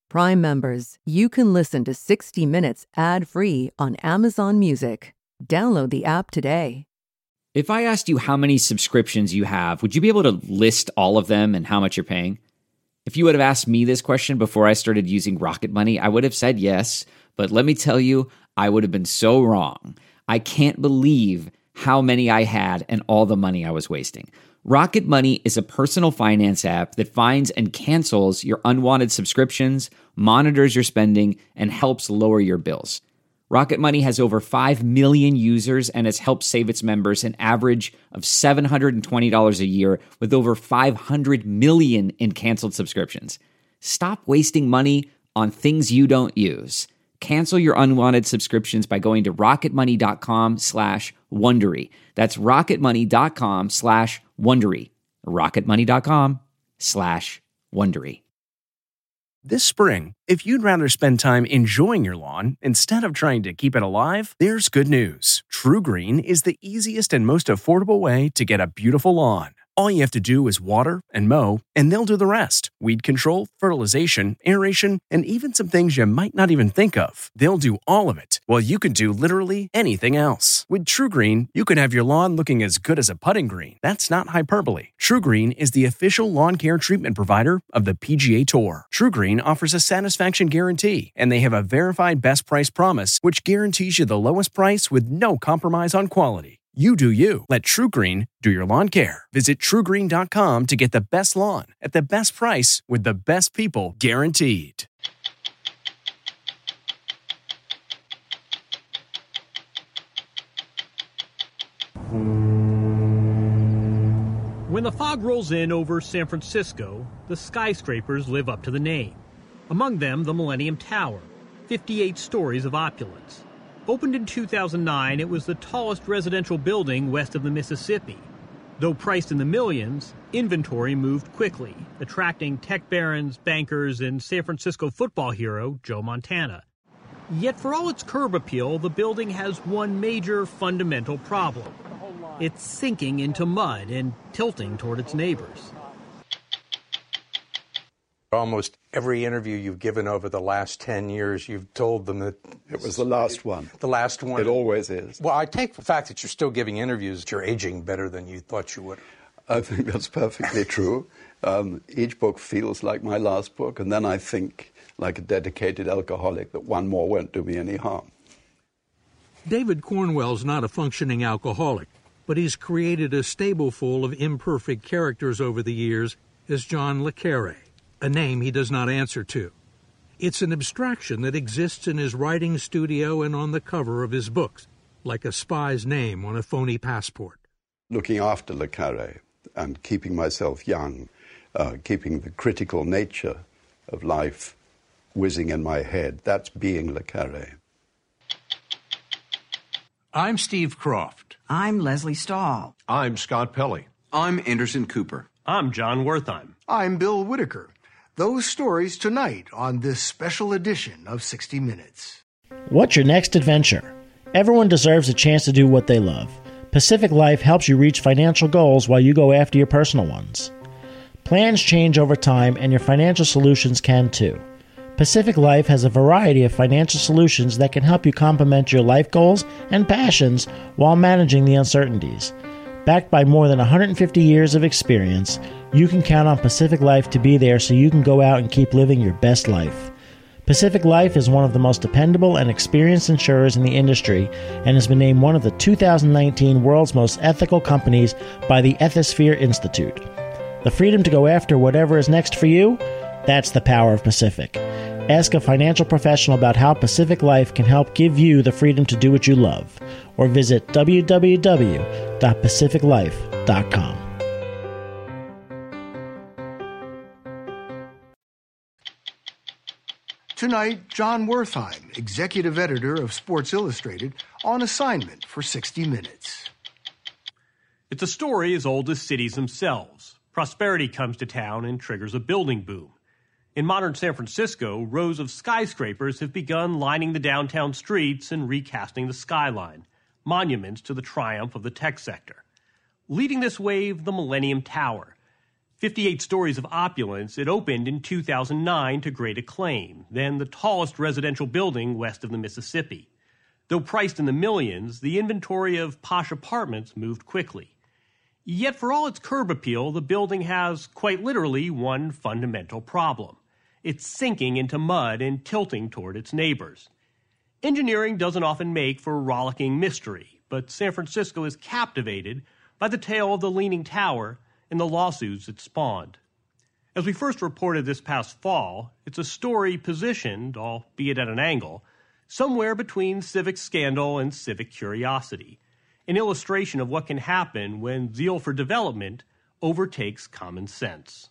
Prime members, you can listen to 60 Minutes ad-free on Amazon Music. Download the app today. If I asked you how many subscriptions you have, would you be able to list all of them and how much you're paying? If you would have asked me this question before I started using Rocket Money, I would have said yes, but let me tell you, I would have been so wrong. I can't believe how many I had and all the money I was wasting. Rocket Money is a personal finance app that finds and cancels your unwanted subscriptions, monitors your spending, and helps lower your bills. Rocket Money has over 5 million users and has helped save its members an average of $720 a year with over 500 million in canceled subscriptions. Stop wasting money on things you don't use. Cancel your unwanted subscriptions by going to rocketmoney.com/Wondery. That's rocketmoney.com/Wondery. rocketmoney.com/Wondery. This spring, if you'd rather spend time enjoying your lawn instead of trying to keep it alive, there's good news. True Green is the easiest and most affordable way to get a beautiful lawn. All you have to do is water and mow, and they'll do the rest. Weed control, fertilization, aeration, and even some things you might not even think of. They'll do all of it, while you can do literally anything else. With True Green, you can have your lawn looking as good as a putting green. That's not hyperbole. True Green is the official lawn care treatment provider of the PGA Tour. True Green offers a satisfaction guarantee, and they have a verified best price promise, which guarantees you the lowest price with no compromise on quality. You do you. Let True Green do your lawn care. Visit TrueGreen.com to get the best lawn at the best price with the best people guaranteed. When the fog rolls in over San Francisco, the skyscrapers live up to the name. Among them, the Millennium Tower, 58 stories of opulence. Opened in 2009, it was the tallest residential building west of the Mississippi. Though priced in the millions, inventory moved quickly, attracting tech barons, bankers, and San Francisco football hero Joe Montana. Yet for all its curb appeal, the building has one major fundamental problem. It's sinking into mud and tilting toward its neighbors. Almost every interview you've given over the last 10 years, you've told them that... It was the last one. The last one. It always is. Well, I take the fact that you're still giving interviews, that you're aging better than you thought you would. I think that's perfectly true. Each book feels like my last book, and then I think, like a dedicated alcoholic, that one more won't do me any harm. David Cornwell's not a functioning alcoholic, but he's created a stable full of imperfect characters over the years as John Le Carre, a name he does not answer to. It's an abstraction that exists in his writing studio and on the cover of his books, like a spy's name on a phony passport. Looking after Le Carre and keeping myself young, keeping the critical nature of life whizzing in my head, that's being Le Carre. I'm Steve Croft. I'm Leslie Stahl. I'm Scott Pelley. I'm Anderson Cooper. I'm John Wertheim. I'm Bill Whitaker. Those stories tonight on this special edition of 60 Minutes. What's your next adventure? Everyone deserves a chance to do what they love. Pacific Life helps you reach financial goals while you go after your personal ones. Plans change over time, and your financial solutions can too. Pacific Life has a variety of financial solutions that can help you complement your life goals and passions while managing the uncertainties. Backed by more than 150 years of experience, you can count on Pacific Life to be there so you can go out and keep living your best life. Pacific Life is one of the most dependable and experienced insurers in the industry and has been named one of the 2019 World's Most Ethical Companies by the Ethisphere Institute. The freedom to go after whatever is next for you? That's the power of Pacific. Ask a financial professional about how Pacific Life can help give you the freedom to do what you love, or visit www.pacificlife.com. Tonight, John Wertheim, executive editor of Sports Illustrated, on assignment for 60 Minutes. It's a story as old as cities themselves. Prosperity comes to town and triggers a building boom. In modern San Francisco, rows of skyscrapers have begun lining the downtown streets and recasting the skyline, monuments to the triumph of the tech sector. Leading this wave, the Millennium Tower. 58 stories of opulence, it opened in 2009 to great acclaim, then the tallest residential building west of the Mississippi. Though priced in the millions, the inventory of posh apartments moved quickly. Yet for all its curb appeal, the building has, quite literally, one fundamental problem. It's sinking into mud and tilting toward its neighbors. Engineering doesn't often make for rollicking mystery, but San Francisco is captivated by the tale of the Leaning Tower and the lawsuits it spawned. As we first reported this past fall, it's a story positioned, albeit at an angle, somewhere between civic scandal and civic curiosity, an illustration of what can happen when zeal for development overtakes common sense.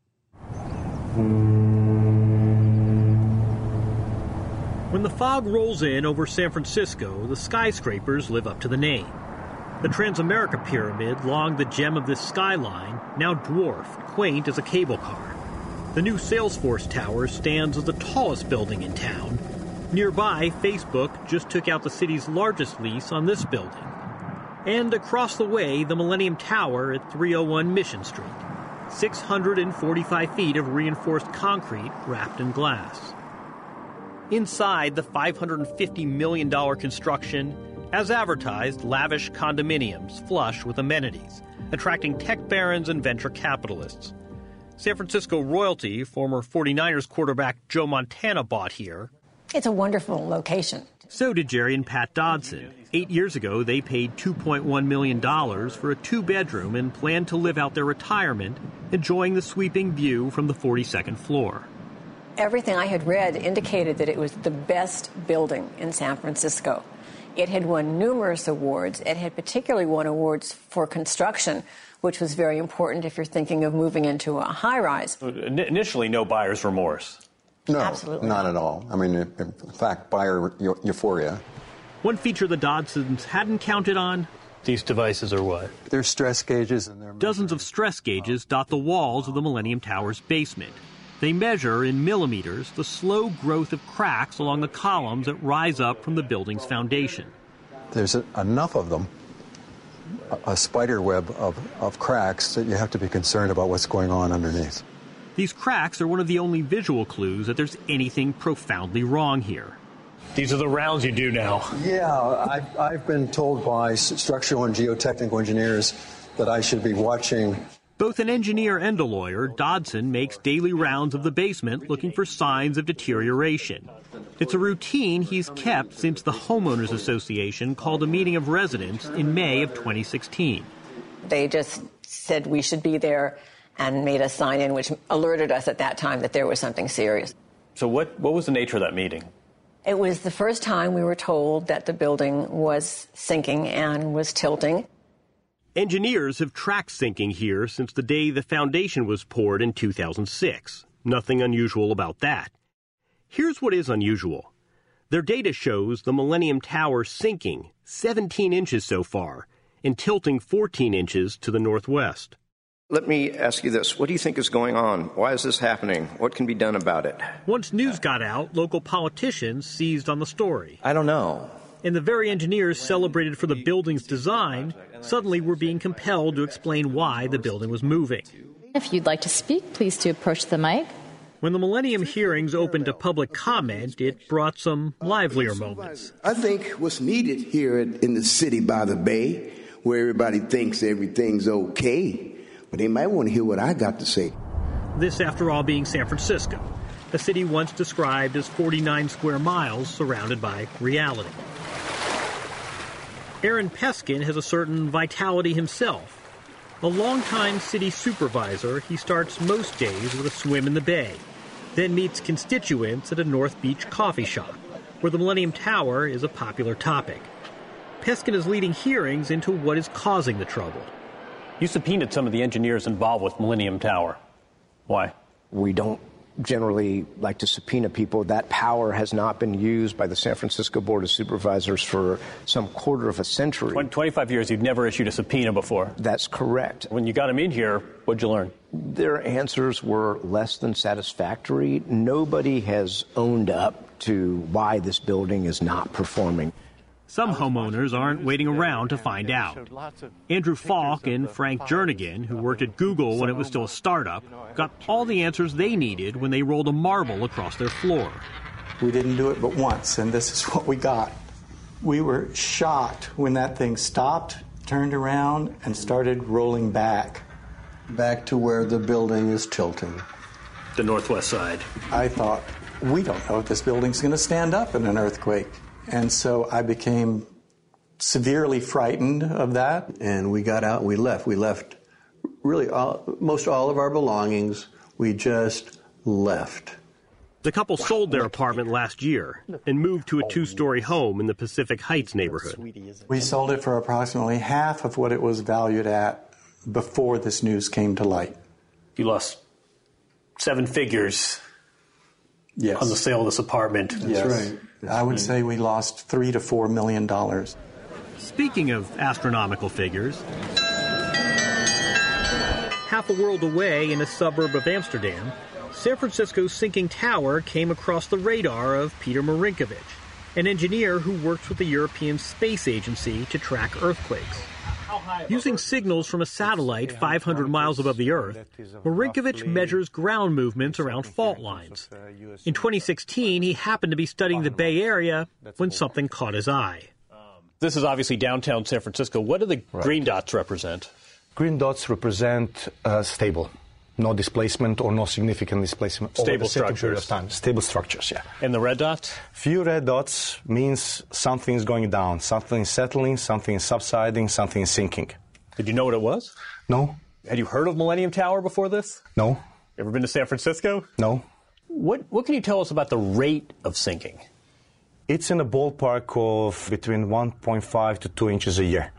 When the fog rolls in over San Francisco, the skyscrapers live up to the name. The Transamerica Pyramid, long the gem of this skyline, now dwarfed, quaint as a cable car. The new Salesforce Tower stands as the tallest building in town. Nearby, Facebook just took out the city's largest lease on this building. And across the way, the Millennium Tower at 301 Mission Street. 645 feet of reinforced concrete wrapped in glass. Inside the $550 million construction, as advertised, lavish condominiums flush with amenities, attracting tech barons and venture capitalists. San Francisco royalty, former 49ers quarterback Joe Montana, bought here. It's a wonderful location. So did Jerry and Pat Dodson. 8 years ago, they paid $2.1 million for a two-bedroom and planned to live out their retirement, enjoying the sweeping view from the 42nd floor. Everything I had read indicated that it was the best building in San Francisco. It had won numerous awards. It had particularly won awards for construction, which was very important if you're thinking of moving into a high-rise. Initially, no buyer's remorse. No, absolutely not at all. I mean, in fact, buyer euphoria. One feature the Dodsons hadn't counted on. These devices are what? They're stress gauges. And they're dozens of stress gauges dot the walls of the Millennium Tower's basement. They measure in millimeters the slow growth of cracks along the columns that rise up from the building's foundation. There's enough of them, a spider web of cracks, that you have to be concerned about what's going on underneath. These cracks are one of the only visual clues that there's anything profoundly wrong here. These are the rounds you do now. Yeah, I've been told by structural and geotechnical engineers that I should be watching. Both an engineer and a lawyer, Dodson makes daily rounds of the basement looking for signs of deterioration. It's a routine he's kept since the Homeowners Association called a meeting of residents in May of 2016. They just said we should be there and made a sign in, which alerted us at that time that there was something serious. So what was the nature of that meeting? It was the first time we were told that the building was sinking and was tilting. Engineers have tracked sinking here since the day the foundation was poured in 2006. Nothing unusual about that. Here's what is unusual. Their data shows the Millennium Tower sinking 17 inches so far and tilting 14 inches to the northwest. Let me ask you this. What do you think is going on? Why is this happening? What can be done about it? Once news got out, local politicians seized on the story. I don't know. And the very engineers celebrated for the building's design suddenly were being compelled to explain why the building was moving. If you'd like to speak, please do approach the mic. When the Millennium hearings opened to public comment, it brought some livelier moments. I think what's needed here in the city by the bay, where everybody thinks everything's okay, but they might want to hear what I got to say. This, after all, being San Francisco, a city once described as 49 square miles surrounded by reality. Aaron Peskin has a certain vitality himself. A longtime city supervisor, he starts most days with a swim in the bay, then meets constituents at a North Beach coffee shop, where the Millennium Tower is a popular topic. Peskin is leading hearings into what is causing the trouble. You subpoenaed some of the engineers involved with Millennium Tower. Why? We don't generally like to subpoena people. That power has not been used by the San Francisco Board of Supervisors for some quarter of a century. 25 years, you've never issued a subpoena before. That's correct. When you got them in here, what'd you learn? Their answers were less than satisfactory. Nobody has owned up to why this building is not performing. Some homeowners aren't waiting around to find out. Andrew Falk and Frank Jernigan, who worked at Google when it was still a startup, got all the answers they needed when they rolled a marble across their floor. We didn't do it but once, and this is what we got. We were shocked when that thing stopped, turned around, and started rolling back. Back to where the building is tilting. The northwest side. I thought, we don't know if this building's going to stand up in an earthquake. And so I became severely frightened of that. And we got out and we left. We left really most all of our belongings. We just left. The couple sold their apartment last year and moved to a two-story home in the Pacific Heights neighborhood. We sold it for approximately half of what it was valued at before this news came to light. You lost 7 figures yes. on the sale of this apartment. That's right. I would say we lost $3 to $4 million. Speaking of astronomical figures, half a world away in a suburb of Amsterdam, San Francisco's sinking tower came across the radar of Peter Marinkovic, an engineer who works with the European Space Agency to track earthquakes. Using signals from a satellite 500 miles above the Earth, Marinkovic measures ground movements around fault lines. In 2016, he happened to be studying the Bay Area when something caught his eye. This is obviously downtown San Francisco. What do the green dots represent? Green dots represent stable. No displacement or no significant displacement over a certain period of time. Stable structures, yeah. And the red dots? Few red dots means something is going down, something is settling, something is subsiding, something is sinking. Did you know what it was? No. Had you heard of Millennium Tower before this? No. Ever been to San Francisco? No. What can you tell us about the rate of sinking? It's in a ballpark of between 1.5 to 2 inches a year.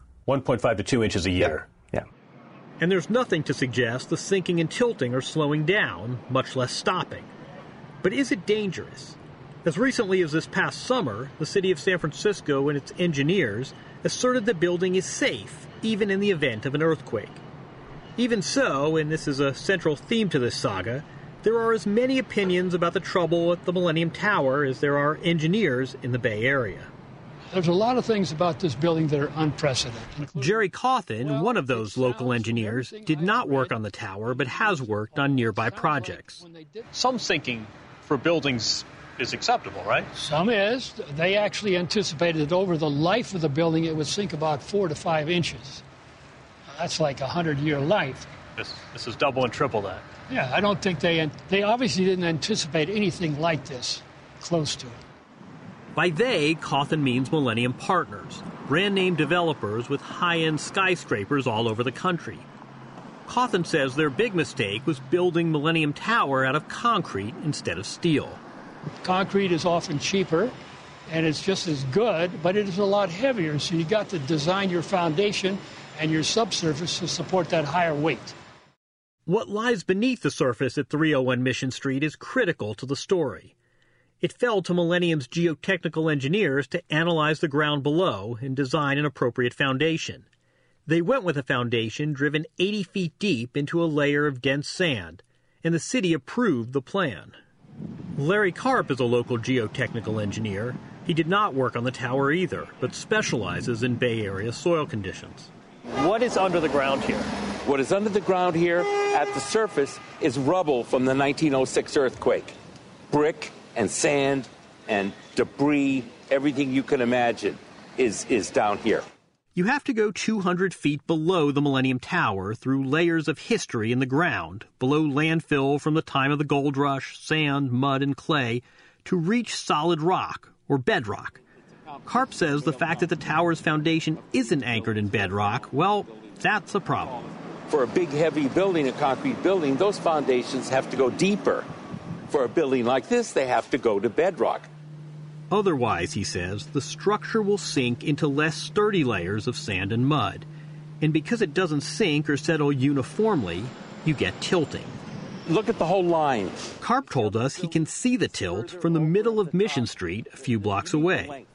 1.5 to 2 inches a year? Yeah. And there's nothing to suggest the sinking and tilting are slowing down, much less stopping. But is it dangerous? As recently as this past summer, the city of San Francisco and its engineers asserted the building is safe, even in the event of an earthquake. Even so, and this is a central theme to this saga, there are as many opinions about the trouble at the Millennium Tower as there are engineers in the Bay Area. There's a lot of things about this building that are unprecedented. Jerry Cawthon, one of those local engineers, did not work on the tower but has worked on nearby projects. Some sinking for buildings is acceptable, right? Some is. They actually anticipated that over the life of the building it would sink about 4 to 5 inches. That's like a 100-year life. This is double and triple that. Yeah, I don't think they obviously didn't anticipate anything like this close to it. By they, Cawthon means Millennium Partners, brand-name developers with high-end skyscrapers all over the country. Cawthon says their big mistake was building Millennium Tower out of concrete instead of steel. Concrete is often cheaper, and it's just as good, but it is a lot heavier, so you got to design your foundation and your subsurface to support that higher weight. What lies beneath the surface at 301 Mission Street is critical to the story. It fell to Millennium's geotechnical engineers to analyze the ground below and design an appropriate foundation. They went with a foundation driven 80 feet deep into a layer of dense sand, and the city approved the plan. Larry Karp is a local geotechnical engineer. He did not work on the tower either, but specializes in Bay Area soil conditions. What is under the ground here? What is under the ground here at the surface is rubble from the 1906 earthquake. Brick and sand and debris, everything you can imagine is down here. You have to go 200 feet below the Millennium Tower through layers of history in the ground, below landfill from the time of the gold rush, sand, mud, and clay, to reach solid rock, or bedrock. Karp says the fact that the tower's foundation isn't anchored in bedrock, well, that's a problem. For a big, heavy building, a concrete building, those foundations have to go deeper. For a building like this, they have to go to bedrock. Otherwise, he says, the structure will sink into less sturdy layers of sand and mud. And because it doesn't sink or settle uniformly, you get tilting. Look at the whole line. Karp told us he can see the tilt from the middle of Mission Street a few blocks away.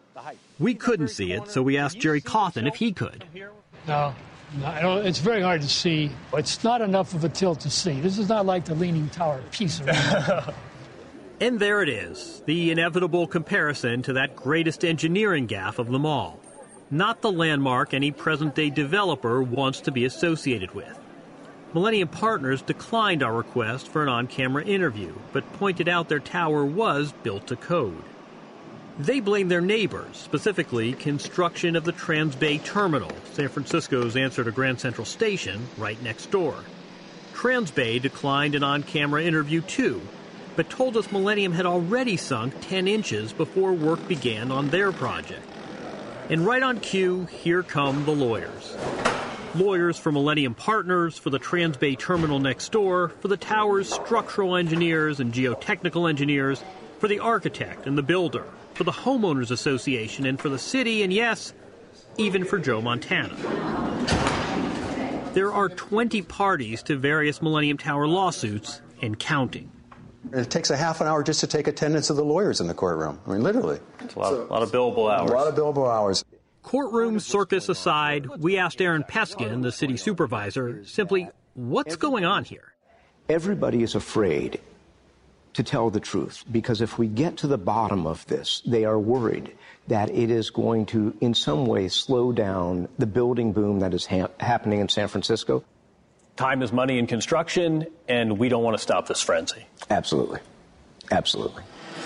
We couldn't see it, so we asked Jerry Cawthon if he could. No, it's very hard to see. It's not enough of a tilt to see. This is not like the Leaning Tower piece. And there it is, the inevitable comparison to that greatest engineering gaffe of them all. Not the landmark any present-day developer wants to be associated with. Millennium Partners declined our request for an on-camera interview, but pointed out their tower was built to code. They blame their neighbors, specifically construction of the Transbay Terminal, San Francisco's answer to Grand Central Station, right next door. Transbay declined an on-camera interview too, but told us Millennium had already sunk 10 inches before work began on their project. And right on cue, here come the lawyers. Lawyers for Millennium Partners, for the Transbay Terminal next door, for the tower's structural engineers and geotechnical engineers, for the architect and the builder, for the Homeowners Association, and for the city, and yes, even for Joe Montana. There are 20 parties to various Millennium Tower lawsuits and counting. It takes a half an hour just to take attendance of the lawyers in the courtroom. I mean, literally. It's a lot of billable hours. A lot of billable hours. Courtroom circus aside, we asked Aaron Peskin, the city supervisor, simply, what's going on here? Everybody is afraid to tell the truth, because if we get to the bottom of this, they are worried that it is going to, in some way, slow down the building boom that is happening in San Francisco. Time is money in construction, and we don't want to stop this frenzy. Absolutely. Absolutely.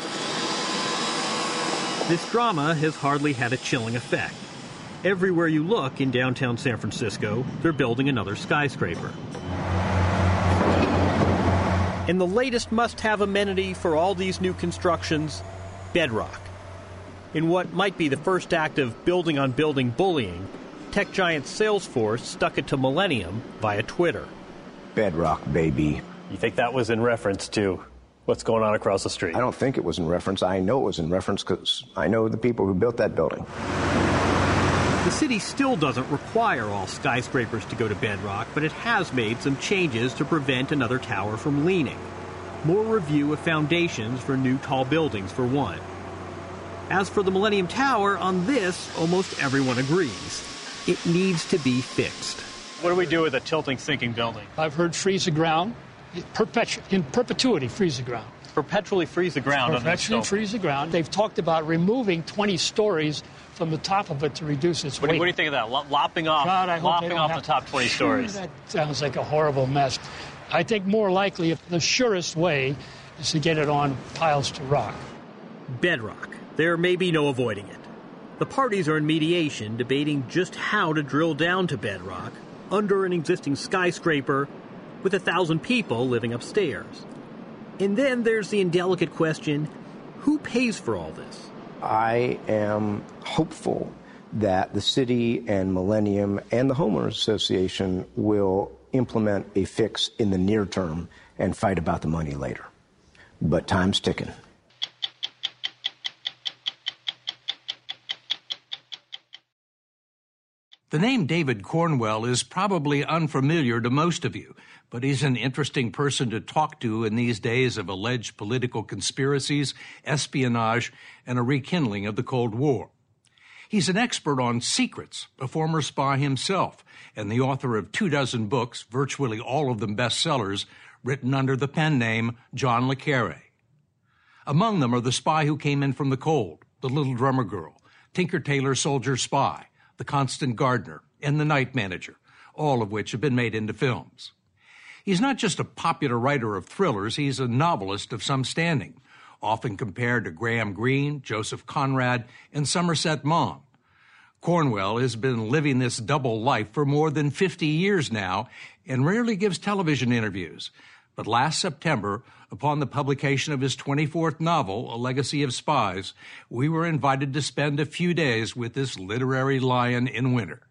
This drama has hardly had a chilling effect. Everywhere you look in downtown San Francisco, they're building another skyscraper. And the latest must-have amenity for all these new constructions, bedrock. In what might be the first act of building-on-building bullying, tech giant Salesforce stuck it to Millennium via Twitter. Bedrock, baby. You think that was in reference to what's going on across the street? I don't think it was in reference. I know it was in reference because I know the people who built that building. The city still doesn't require all skyscrapers to go to bedrock, but it has made some changes to prevent another tower from leaning. More review of foundations for new tall buildings, for one. As for the Millennium Tower, on this, almost everyone agrees. It needs to be fixed. What do we do with a tilting, sinking building? I've heard freeze the ground. In perpetuity, freeze the ground. Perpetually freeze the ground. Perpetually freeze the ground. They've talked about removing 20 stories from the top of it to reduce its weight. What do you think of that? Lopping off the top 20 stories. That sounds like a horrible mess. I think more likely, the surest way is to get it on piles to rock. Bedrock. There may be no avoiding it. The parties are in mediation debating just how to drill down to bedrock under an existing skyscraper with 1,000 people living upstairs. And then there's the indelicate question, who pays for all this? I am hopeful that the city and Millennium and the Homeowners Association will implement a fix in the near term and fight about the money later. But time's ticking. The name David Cornwell is probably unfamiliar to most of you, but he's an interesting person to talk to in these days of alleged political conspiracies, espionage, and a rekindling of the Cold War. He's an expert on secrets, a former spy himself, and the author of 24 books, virtually all of them bestsellers, written under the pen name John Le Carre. Among them are The Spy Who Came In From the Cold, The Little Drummer Girl, Tinker Tailor Soldier Spy, The Constant Gardener, and The Night Manager, all of which have been made into films. He's not just a popular writer of thrillers, he's a novelist of some standing, often compared to Graham Greene, Joseph Conrad, and Somerset Maugham. Cornwell has been living this double life for more than 50 years now and rarely gives television interviews. But last September, upon the publication of his 24th novel, A Legacy of Spies, we were invited to spend a few days with this literary lion in winter.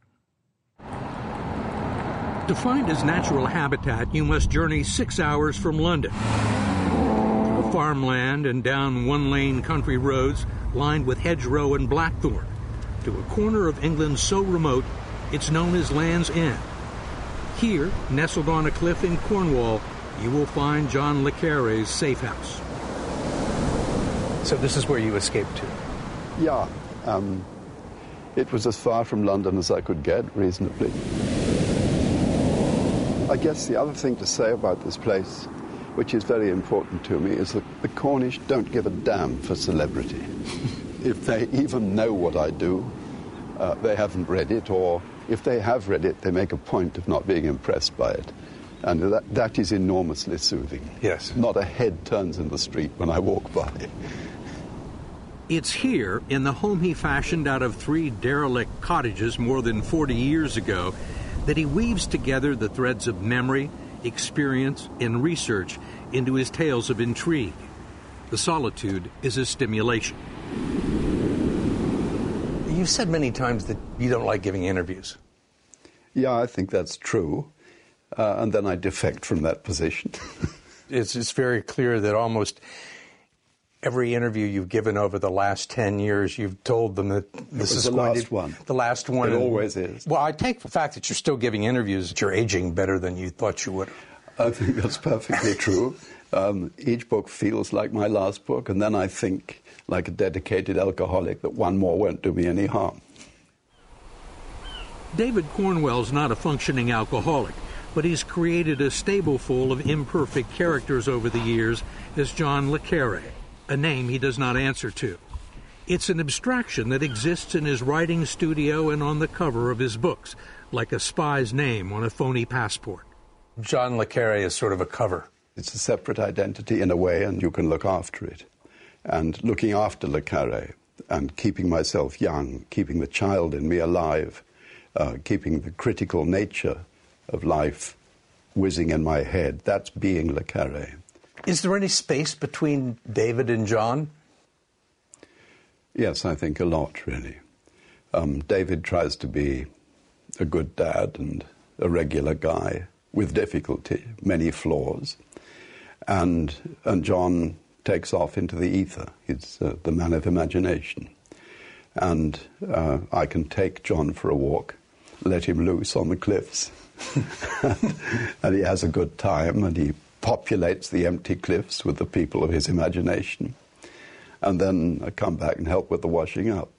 To find his natural habitat, you must journey 6 hours from London. Through farmland and down one-lane country roads lined with hedgerow and blackthorn, to a corner of England so remote it's known as Land's End. Here, nestled on a cliff in Cornwall, you will find John Le Carre's safe house. So this is where you escaped to? Yeah. It was as far from London as I could get, reasonably. I guess the other thing to say about this place which is very important to me, is that the Cornish don't give a damn for celebrity. If they even know what I do, they haven't read it, or if they have read it, they make a point of not being impressed by it. And that is enormously soothing. Yes. Not a head turns in the street when I walk by. It's here, in the home he fashioned out of 3 derelict cottages more than 40 years ago, that he weaves together the threads of memory, experience, and research into his tales of intrigue. The solitude is a stimulation. You've said many times that you don't like giving interviews. Yeah, I think that's true. And then I defect from that position. It's very clear that almost every interview you've given over the last 10 years, you've told them that this is the last one. The last one. It always is. Well, I take the fact that you're still giving interviews, that you're aging better than you thought you would. I think that's perfectly true. Each book feels like my last book, and then I think, like a dedicated alcoholic, that one more won't do me any harm. David Cornwell's not a functioning alcoholic, but he's created a stable full of imperfect characters over the years as John le Carré, a name he does not answer to. It's an abstraction that exists in his writing studio and on the cover of his books, like a spy's name on a phony passport. John le Carré is sort of a cover. It's a separate identity in a way, and you can look after it. And looking after le Carré and keeping myself young, keeping the child in me alive, keeping the critical nature of life whizzing in my head, that's being le Carré. Is there any space between David and John? Yes, I think a lot, really. David tries to be a good dad and a regular guy with difficulty, many flaws. And John takes off into the ether. He's the man of imagination. And I can take John for a walk, let him loose on the cliffs, and he has a good time, and he populates the empty cliffs with the people of his imagination. And then I come back and help with the washing up.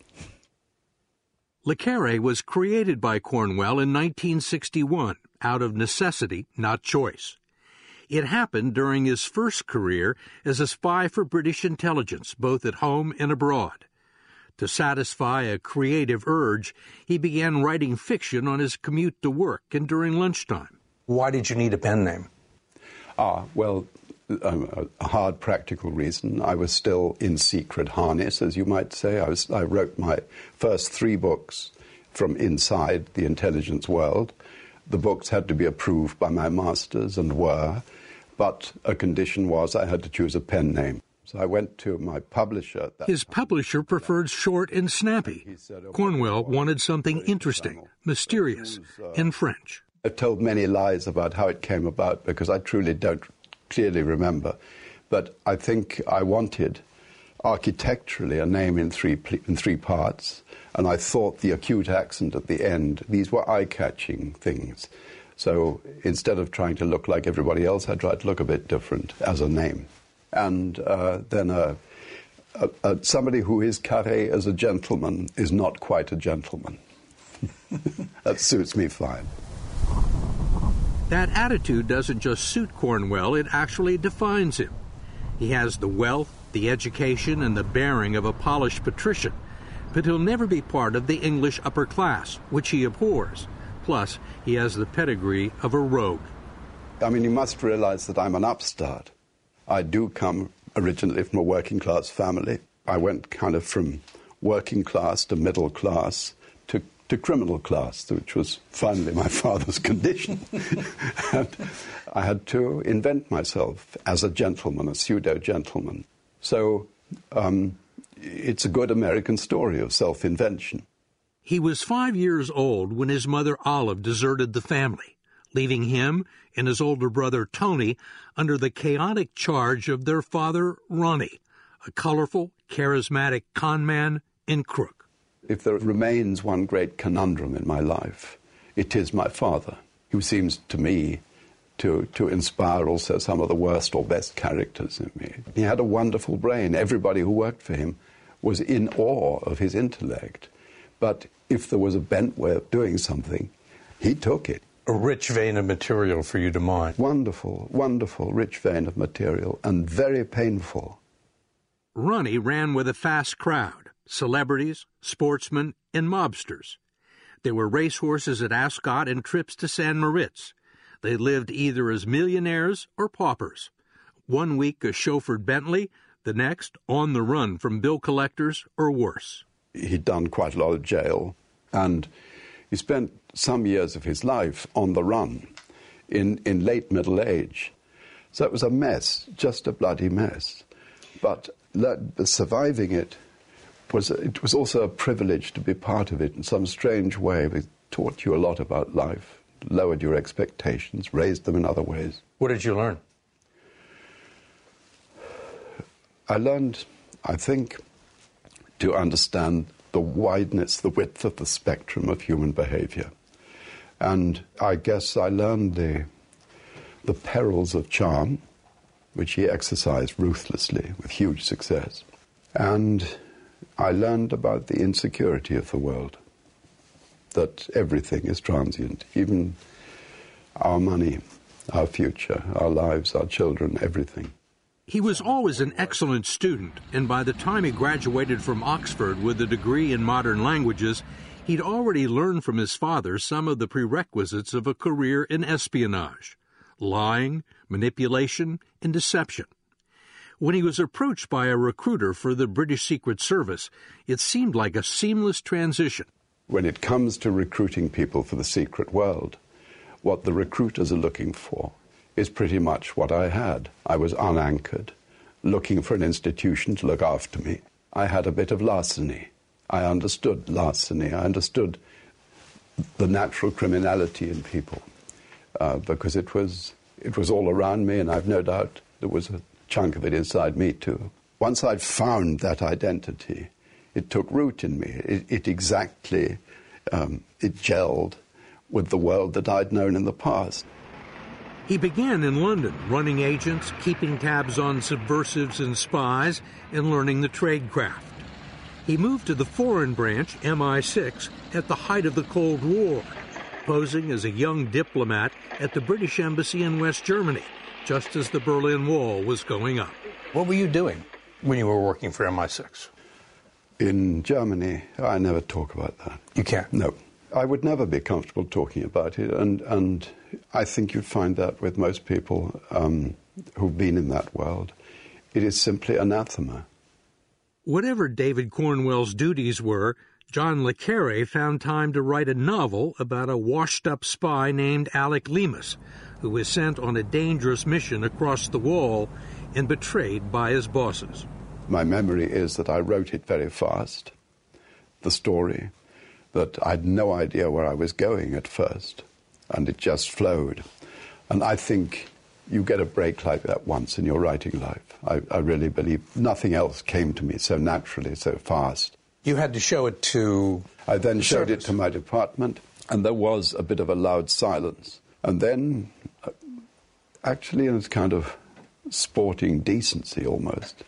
Le Carré was created by Cornwell in 1961, out of necessity, not choice. It happened during his first career as a spy for British intelligence, both at home and abroad. To satisfy a creative urge, he began writing fiction on his commute to work and during lunchtime. Why did you need a pen name? Well, a hard practical reason. I was still in secret harness, as you might say. I wrote my first 3 books from inside the intelligence world. The books had to be approved by my masters, and were, but a condition was I had to choose a pen name. So I went to my publisher. His publisher preferred short and snappy. Cornwell wanted something interesting, mysterious, in French. I've told many lies about how it came about because I truly don't clearly remember. But I think I wanted architecturally a name in three parts, and I thought the acute accent at the end, these were eye-catching things. So instead of trying to look like everybody else, I tried to look a bit different as a name. And then somebody who is carré as a gentleman is not quite a gentleman. That suits me fine. That attitude doesn't just suit Cornwell, it actually defines him. He has the wealth, the education, and the bearing of a polished patrician, but he'll never be part of the English upper class, which he abhors. Plus, he has the pedigree of a rogue. I mean, you must realize that I'm an upstart. I do come originally from a working-class family. I went kind of from working class to middle class to criminal class, which was finally my father's condition. And I had to invent myself as a gentleman, a pseudo-gentleman. So it's a good American story of self-invention. He was 5 years old when his mother Olive deserted the family, leaving him and his older brother Tony under the chaotic charge of their father Ronnie, a colorful, charismatic conman and crook. If there remains one great conundrum in my life, it is my father, who seems to me to inspire also some of the worst or best characters in me. He had a wonderful brain. Everybody who worked for him was in awe of his intellect. But if there was a bent way of doing something, he took it. A rich vein of material for you to mine. Wonderful, wonderful, rich vein of material, and very painful. Ronnie ran with a fast crowd, celebrities, sportsmen, and mobsters. There were racehorses at Ascot and trips to San Moritz. They lived either as millionaires or paupers. One week a chauffeured Bentley, the next on the run from bill collectors or worse. He'd done quite a lot of jail, and he spent some years of his life on the run in late middle age. So it was a mess, just a bloody mess. But surviving it was also a privilege to be part of it in some strange way. It taught you a lot about life, lowered your expectations, raised them in other ways. What did you learn? I learned, I think, to understand the wideness, the width of the spectrum of human behavior. And I guess I learned the perils of charm, which he exercised ruthlessly with huge success. And I learned about the insecurity of the world, that everything is transient, even our money, our future, our lives, our children, everything. He was always an excellent student, and by the time he graduated from Oxford with a degree in modern languages, he'd already learned from his father some of the prerequisites of a career in espionage: lying, manipulation, and deception. When he was approached by a recruiter for the British Secret Service, it seemed like a seamless transition. When it comes to recruiting people for the secret world, what the recruiters are looking for is pretty much what I had. I was unanchored, looking for an institution to look after me. I had a bit of larceny. I understood larceny. I understood the natural criminality in people because it was all around me, and I've no doubt there was a chunk of it inside me too. Once I'd found that identity, it took root in me. It exactly, it gelled with the world that I'd known in the past. He began in London, running agents, keeping tabs on subversives and spies, and learning the trade craft. He moved to the foreign branch, MI6, at the height of the Cold War, posing as a young diplomat at the British Embassy in West Germany, just as the Berlin Wall was going up. What were you doing when you were working for MI6? In Germany, I never talk about that. You can't? No. I would never be comfortable talking about it, and I think you'd find that with most people who've been in that world. It is simply anathema. Whatever David Cornwell's duties were, John le Carré found time to write a novel about a washed-up spy named Alec Leamas, who was sent on a dangerous mission across the wall and betrayed by his bosses. My memory is that I wrote it very fast, the story, that I had no idea where I was going at first, and it just flowed. And I think you get a break like that once in your writing life. I really believe nothing else came to me so naturally, so fast. You had to show it to... I then showed it to my department, and there was a bit of a loud silence. And then, actually in a kind of sporting decency almost,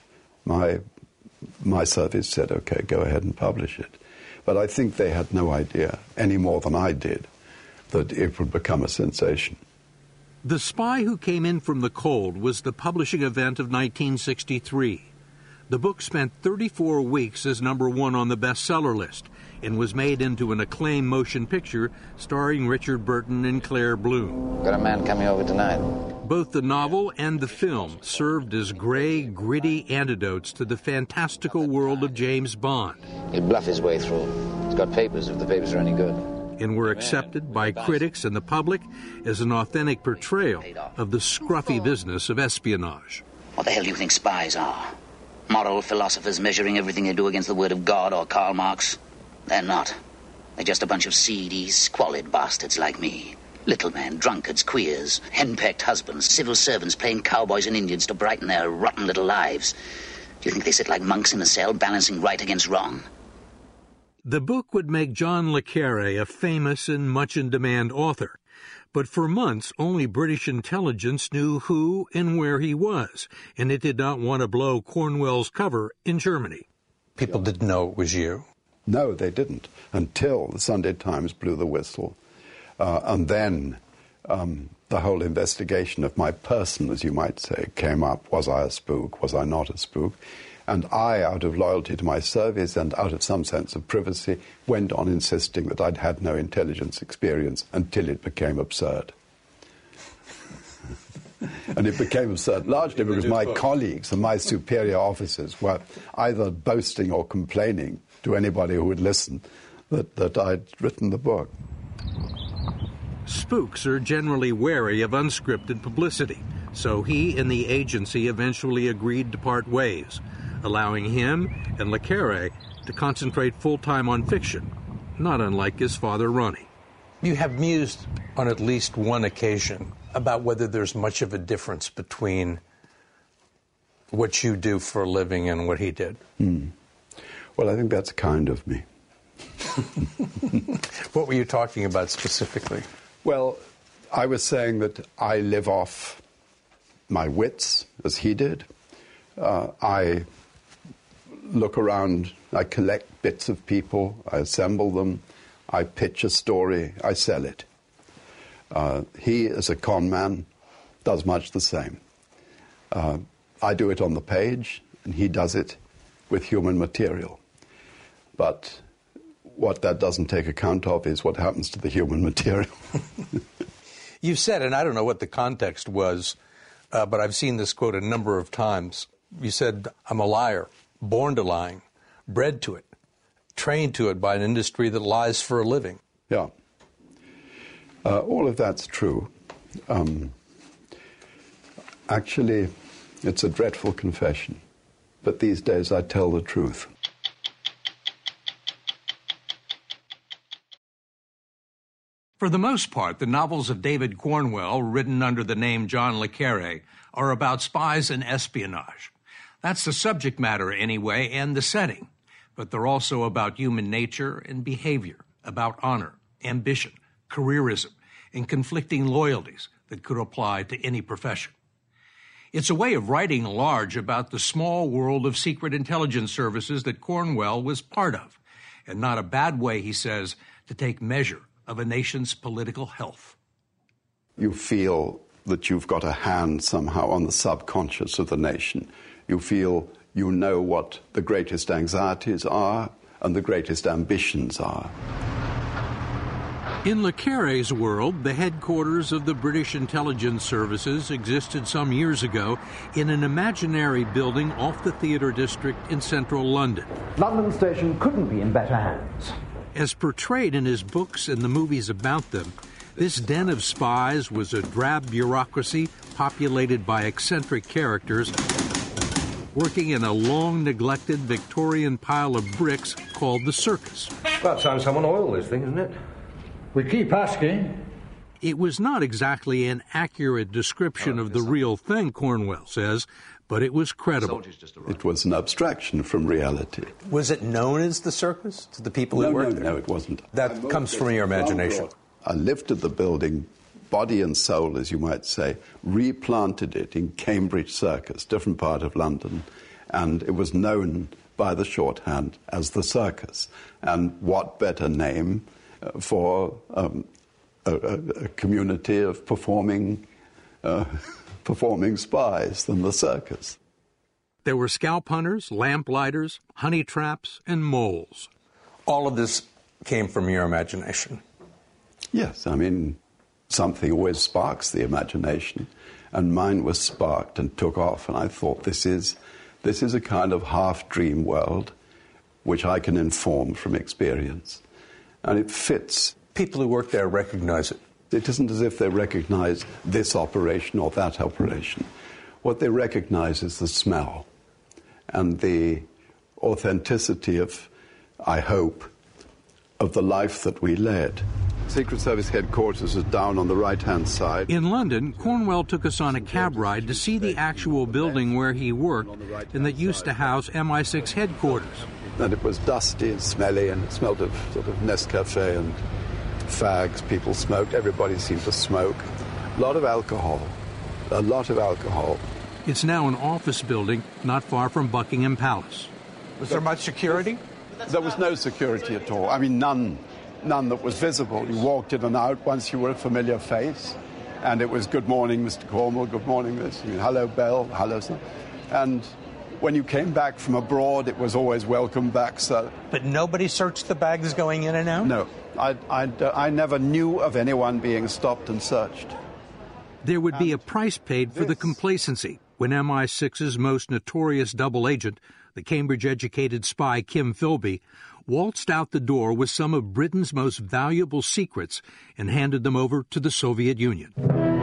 my service said, okay, go ahead and publish it. But I think they had no idea, any more than I did, that it would become a sensation. The Spy Who Came In From the Cold was the publishing event of 1963. The book spent 34 weeks as #1 on the bestseller list and was made into an acclaimed motion picture starring Richard Burton and Claire Bloom. Got a man coming over tonight. Both the novel and the film served as gray, gritty antidotes to the fantastical world of James Bond. He'll bluff his way through. He's got papers if the papers are any good. And were accepted by critics and the public as an authentic portrayal of the scruffy business of espionage. What the hell do you think spies are? Moral philosophers measuring everything they do against the word of God or Karl Marx? They're not. They're just a bunch of seedy, squalid bastards like me. Little men, drunkards, queers, henpecked husbands, civil servants playing cowboys and Indians to brighten their rotten little lives. Do you think they sit like monks in a cell balancing right against wrong? The book would make John le Carré a famous and much-in-demand author. But for months, only British intelligence knew who and where he was, and it did not want to blow Cornwell's cover in Germany. People didn't know it was you? No, they didn't, until the Sunday Times blew the whistle. And then the whole investigation of my person, as you might say, came up. Was I a spook? Was I not a spook? And I, out of loyalty to my service and out of some sense of privacy, went on insisting that I'd had no intelligence experience until it became absurd. And it became absurd largely because my colleagues and my superior officers were either boasting or complaining to anybody who would listen that I'd written the book. Spooks are generally wary of unscripted publicity, so he and the agency eventually agreed to part ways, allowing him and Le Carre to concentrate full-time on fiction, not unlike his father, Ronnie. You have mused on at least one occasion about whether there's much of a difference between what you do for a living and what he did. Well, I think that's kind of me. What were you talking about specifically? Well, I was saying that I live off my wits, as he did. I look around, I collect bits of people, I assemble them, I pitch a story, I sell it. He, as a con man, does much the same. I do it on the page, and he does it with human material. But what that doesn't take account of is what happens to the human material. You said, and I don't know what the context was, but I've seen this quote a number of times. You said, I'm a liar, born to lying, bred to it, trained to it by an industry that lies for a living. Yeah. All of that's true. Actually, it's a dreadful confession, but these days I tell the truth. For the most part, the novels of David Cornwell, written under the name John Le Carre, are about spies and espionage. That's the subject matter anyway, and the setting. But they're also about human nature and behavior, about honor, ambition, careerism, and conflicting loyalties that could apply to any profession. It's a way of writing large about the small world of secret intelligence services that Cornwell was part of, and not a bad way, he says, to take measure of a nation's political health. You feel that you've got a hand somehow on the subconscious of the nation. You feel you know what the greatest anxieties are and the greatest ambitions are. In Le Carre's world, the headquarters of the British intelligence services existed some years ago in an imaginary building off the Theatre District in central London. London Station couldn't be in better hands. As portrayed in his books and the movies about them, this den of spies was a drab bureaucracy populated by eccentric characters working in a long-neglected Victorian pile of bricks called the Circus. About time someone oiled this thing, isn't it? We keep asking. It was not exactly an accurate description of the real thing, Cornwell says, but it was credible. It was an abstraction from reality. Was it known as the Circus to the people who worked there? No, it wasn't. That comes from your imagination. I lifted the building, body and soul, as you might say, replanted it in Cambridge Circus, different part of London, and it was known by the shorthand as the Circus. And what better name for a community of performing spies than the Circus. There were scalp hunters, lamplighters, honey traps, and moles. All of this came from your imagination. Yes, I mean, something always sparks the imagination, and mine was sparked and took off, and I thought this is a kind of half-dream world which I can inform from experience, and it fits. People who work there recognize it. It isn't as if they recognize this operation or that operation. What they recognize is the smell and the authenticity of, I hope, of the life that we led. Secret Service headquarters is down on the right-hand side. In London, Cornwell took us on a cab ride to see the actual building where he worked and that used to house MI6 headquarters. And it was dusty and smelly, and it smelled of sort of Nescafe and fags. People smoked. Everybody seemed to smoke. A lot of alcohol. It's now an office building not far from Buckingham Palace. Was there much security? There was no security at all. I mean, none that was visible. You walked in and out once you were a familiar face. And it was, good morning, Mr. Cornwell, good morning, Miss. Hello, Belle, hello, sir. And when you came back from abroad, it was always welcome back, sir. But nobody searched the bags going in and out? No. I never knew of anyone being stopped and searched. There would be a price paid for the complacency when MI6's most notorious double agent, the Cambridge-educated spy Kim Philby, waltzed out the door with some of Britain's most valuable secrets and handed them over to the Soviet Union.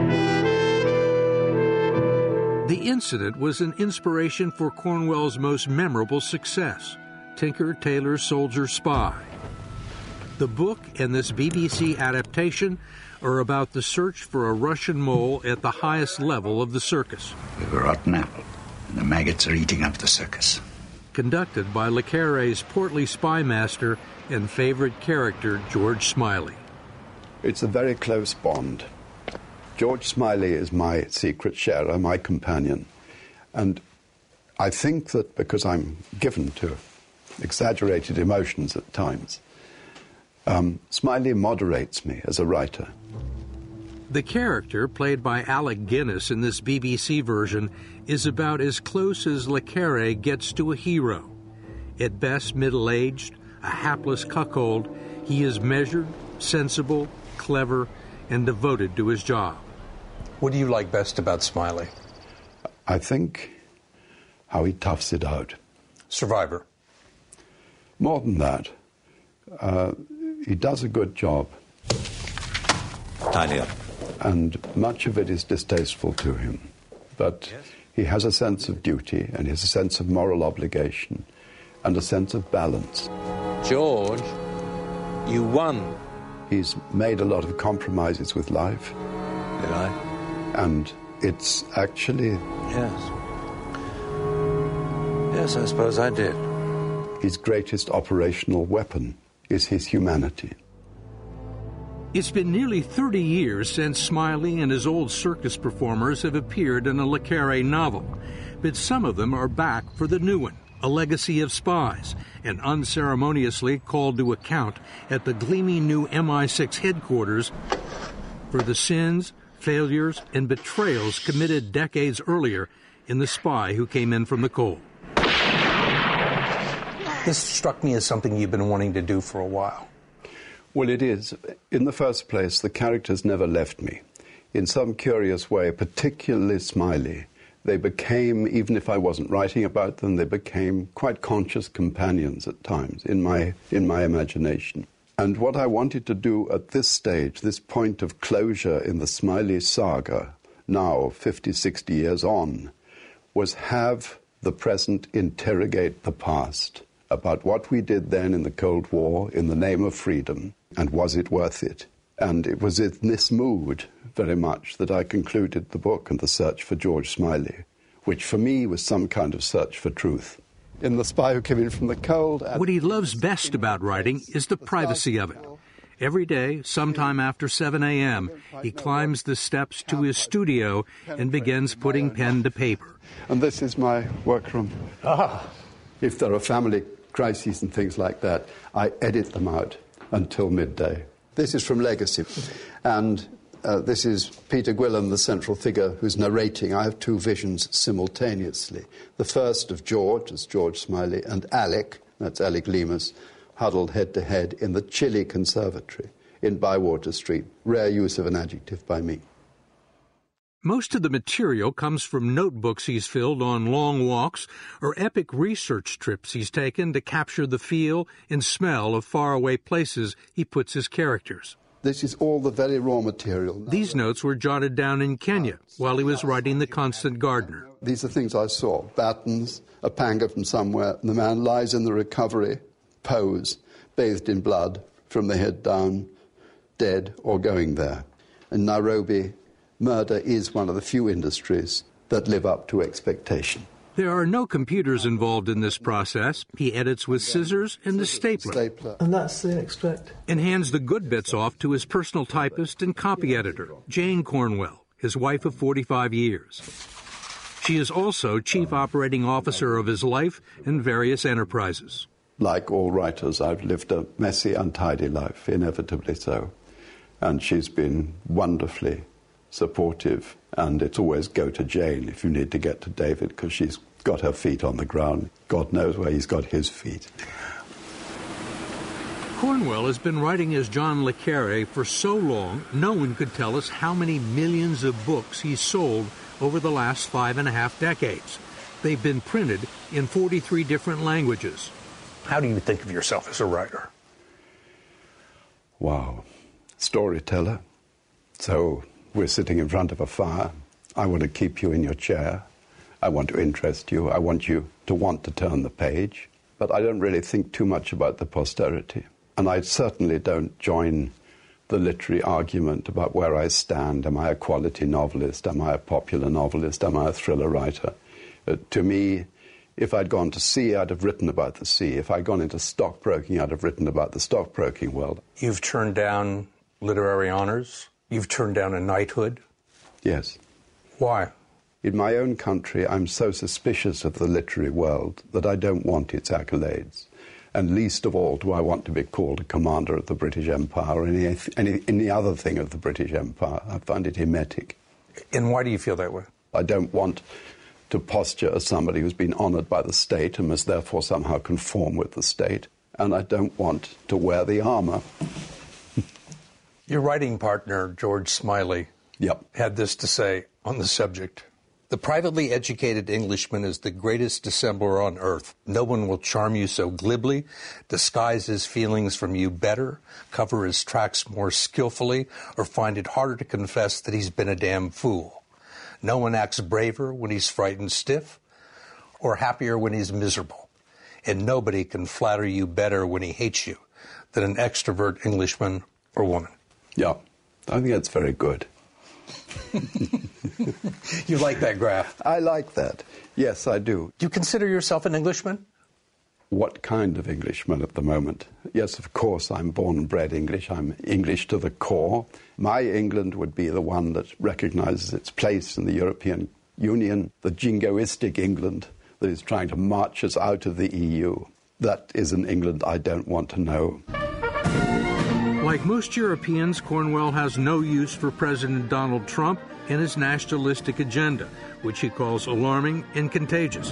The incident was an inspiration for Cornwell's most memorable success, Tinker, Tailor, Soldier, Spy. The book and this BBC adaptation are about the search for a Russian mole at the highest level of the circus. We have a rotten apple, and the maggots are eating up the circus. Conducted by Le Carre's portly spy master and favorite character, George Smiley. It's a very close bond. George Smiley is my secret sharer, my companion. And I think that because I'm given to exaggerated emotions at times, Smiley moderates me as a writer. The character, played by Alec Guinness in this BBC version, is about as close as Le Carre gets to a hero. At best middle-aged, a hapless cuckold, he is measured, sensible, clever, and devoted to his job. What do you like best about Smiley? I think how he toughs it out. Survivor. More than that, he does a good job. Tidy up. And much of it is distasteful to him. But he has a sense of duty, and he has a sense of moral obligation, and a sense of balance. George, you won. He's made a lot of compromises with life. Did I? And it's actually... Yes. Yes, I suppose I did. His greatest operational weapon is his humanity. It's been nearly 30 years since Smiley and his old circus performers have appeared in a Le Carre novel, but some of them are back for the new one, A Legacy of Spies, and unceremoniously called to account at the gleaming new MI6 headquarters for the sins, failures, and betrayals committed decades earlier in The Spy Who Came In From the Cold. This struck me as something you've been wanting to do for a while. Well, it is. In the first place, the characters never left me. In some curious way, particularly Smiley, they became, even if I wasn't writing about them, they became quite conscious companions at times in my imagination. And what I wanted to do at this stage, this point of closure in the Smiley saga, now 50, 60 years on, was have the present interrogate the past about what we did then in the Cold War in the name of freedom, and was it worth it? And it was in this mood, very much, that I concluded the book and the search for George Smiley, which for me was some kind of search for truth. In The Spy Who Came In From the Cold... What he loves best about writing is the privacy of it. Every day, sometime after 7 a.m., he climbs the steps to his studio and begins putting pen to paper. And this is my workroom. If there are family crises and things like that, I edit them out until midday. This is from Legacy, and this is Peter Gwilym, the central figure, who's narrating. I have two visions simultaneously. The first of George, as George Smiley, and Alec, that's Alec Lemus, huddled head-to-head in the chilly conservatory in Bywater Street. Rare use of an adjective by me. Most of the material comes from notebooks he's filled on long walks or epic research trips he's taken to capture the feel and smell of faraway places he puts his characters. This is all the very raw material. These notes were jotted down in Kenya while he was writing The Constant Gardener. These are things I saw. Battens, a panga from somewhere, and the man lies in the recovery pose, bathed in blood, from the head down, dead or going there. In Nairobi, murder is one of the few industries that live up to expectation. There are no computers involved in this process. He edits with scissors and a stapler. And that's the extract. And hands the good bits off to his personal typist and copy editor, Jane Cornwell, his wife of 45 years. She is also chief operating officer of his life and various enterprises. Like all writers, I've lived a messy, untidy life, inevitably so. And she's been wonderfully supportive, and it's always go to Jane if you need to get to David, because she's got her feet on the ground. God knows where he's got his feet. Cornwell has been writing as John le Carré for so long, no one could tell us how many millions of books he's sold over the last 5.5 decades. They've been printed in 43 different languages. How do you think of yourself as a writer? Wow. Storyteller. So we're sitting in front of a fire. I want to keep you in your chair. I want to interest you. I want you to want to turn the page. But I don't really think too much about the posterity. And I certainly don't join the literary argument about where I stand. Am I a quality novelist? Am I a popular novelist? Am I a thriller writer? To me, if I'd gone to sea, I'd have written about the sea. If I'd gone into stockbroking, I'd have written about the stockbroking world. You've turned down literary honors. You've turned down a knighthood. Yes. Why? In my own country, I'm so suspicious of the literary world that I don't want its accolades. And least of all do I want to be called a commander of the British Empire or any other thing of the British Empire. I find it emetic. And why do you feel that way? I don't want to posture as somebody who's been honoured by the state and must therefore somehow conform with the state. And I don't want to wear the armour. Your writing partner, George Smiley, had this to say on the subject. The privately educated Englishman is the greatest dissembler on earth. No one will charm you so glibly, disguise his feelings from you better, cover his tracks more skillfully, or find it harder to confess that he's been a damn fool. No one acts braver when he's frightened stiff, or happier when he's miserable. And nobody can flatter you better when he hates you than an extrovert Englishman or woman. Yeah, I think that's very good. You like that graph? I like that. Yes, I do. Do you consider yourself an Englishman? What kind of Englishman at the moment? Yes, of course, I'm born and bred English. I'm English to the core. My England would be the one that recognises its place in the European Union, the jingoistic England that is trying to march us out of the EU. That is an England I don't want to know. Like most Europeans, Cornwell has no use for President Donald Trump and his nationalistic agenda, which he calls alarming and contagious.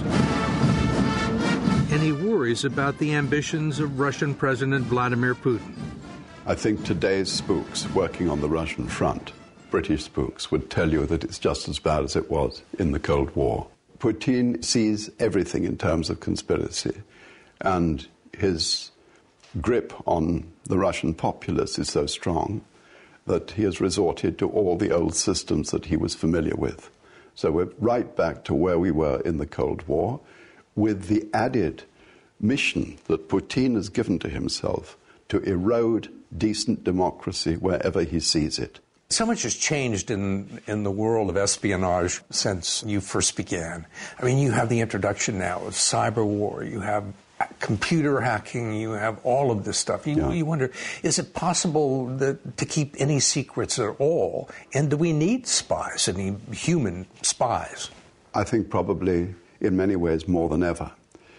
And he worries about the ambitions of Russian President Vladimir Putin. I think today's spooks working on the Russian front, British spooks, would tell you that it's just as bad as it was in the Cold War. Putin sees everything in terms of conspiracy, and his grip on the Russian populace is so strong that he has resorted to all the old systems that he was familiar with. So we're right back to where we were in the Cold War, with the added mission that Putin has given to himself to erode decent democracy wherever he sees it. So much has changed in the world of espionage since you first began. I mean, you have the introduction now of cyber war, you have computer hacking, you have all of this stuff. You wonder, is it possible to keep any secrets at all? And do we need spies, any human spies? I think probably in many ways more than ever.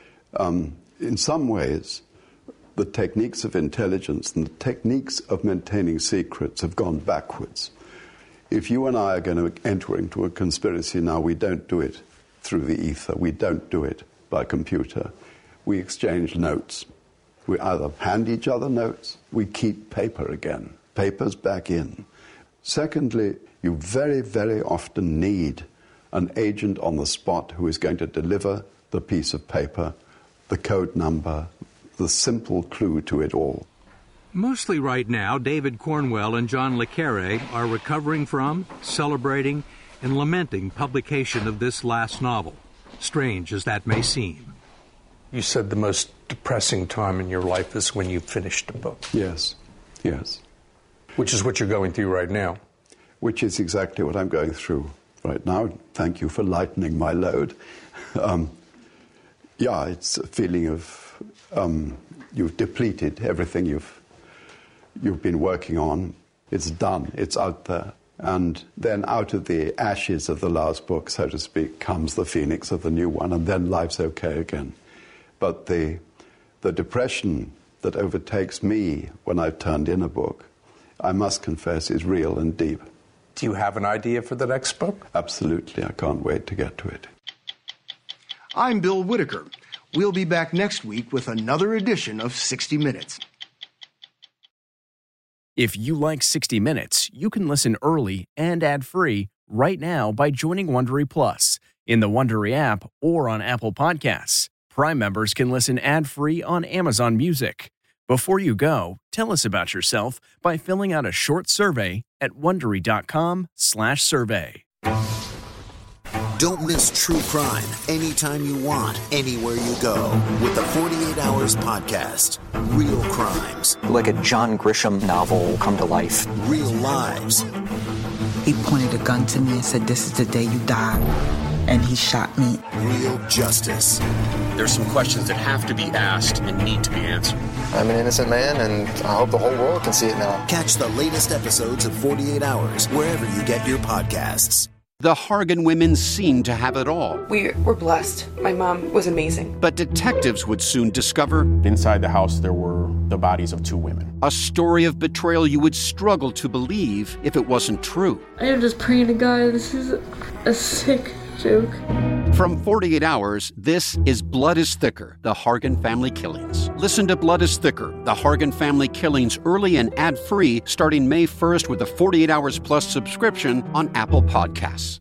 In some ways, the techniques of intelligence and the techniques of maintaining secrets have gone backwards. If you and I are going to enter into a conspiracy now, we don't do it through the ether. We don't do it by computer. We exchange notes. We either hand each other notes, we keep paper again. Paper's back in. Secondly, you very, very often need an agent on the spot who is going to deliver the piece of paper, the code number, the simple clue to it all. Mostly right now, David Cornwell and John le Carré are recovering from, celebrating, and lamenting publication of this last novel, strange as that may seem. You said the most depressing time in your life is when you finished a book. Yes, yes. Which is what you're going through right now. Which is exactly what I'm going through right now. Thank you for lightening my load. It's a feeling of you've depleted everything you've been working on. It's done. It's out there. And then out of the ashes of the last book, so to speak, comes the phoenix of the new one, and then life's okay again. But the depression that overtakes me when I've turned in a book, I must confess, is real and deep. Do you have an idea for the next book? Absolutely. I can't wait to get to it. I'm Bill Whitaker. We'll be back next week with another edition of 60 Minutes. If you like 60 Minutes, you can listen early and ad-free right now by joining Wondery Plus in the Wondery app or on Apple Podcasts. Prime members can listen ad-free on Amazon Music. Before you go, tell us about yourself by filling out a short survey at Wondery.com/survey. Don't miss true crime anytime you want, anywhere you go with the 48 Hours podcast. Real crimes. Like a John Grisham novel come to life. Real lives. He pointed a gun to me and said, "This is the day you die." And he shot me. Real justice. There's some questions that have to be asked and need to be answered. I'm an innocent man, and I hope the whole world can see it now. Catch the latest episodes of 48 Hours wherever you get your podcasts. The Hargan women seemed to have it all. We were blessed. My mom was amazing. But detectives would soon discover... Inside the house, there were the bodies of 2 women. A story of betrayal you would struggle to believe if it wasn't true. I am just praying to God, this is a sick joke. From 48 Hours, this is Blood is Thicker, the Hargan Family Killings. Listen to Blood is Thicker, the Hargan Family Killings early and ad-free starting May 1st with a 48 Hours Plus subscription on Apple Podcasts.